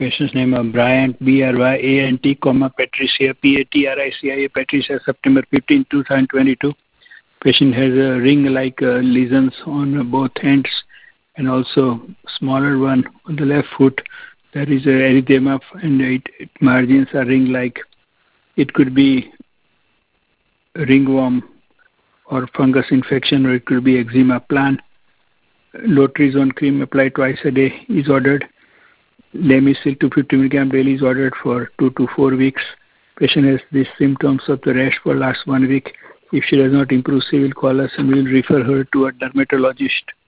Patient's name is Bryant, Bryant, Patricia, Patricia, Patricia, September 15, 2022. Patient has a ring-like lesions on both hands and also smaller one on the left foot. There is a erythema and it margins are ring-like. It could be ringworm or fungus infection, or it could be eczema. Plan Lotrizone cream applied twice a day is ordered. Lamisil 250 mg daily is ordered for 2 to 4 weeks. Patient has these symptoms of the rash for last 1 week. If she does not improve, she will call us and we will refer her to a dermatologist.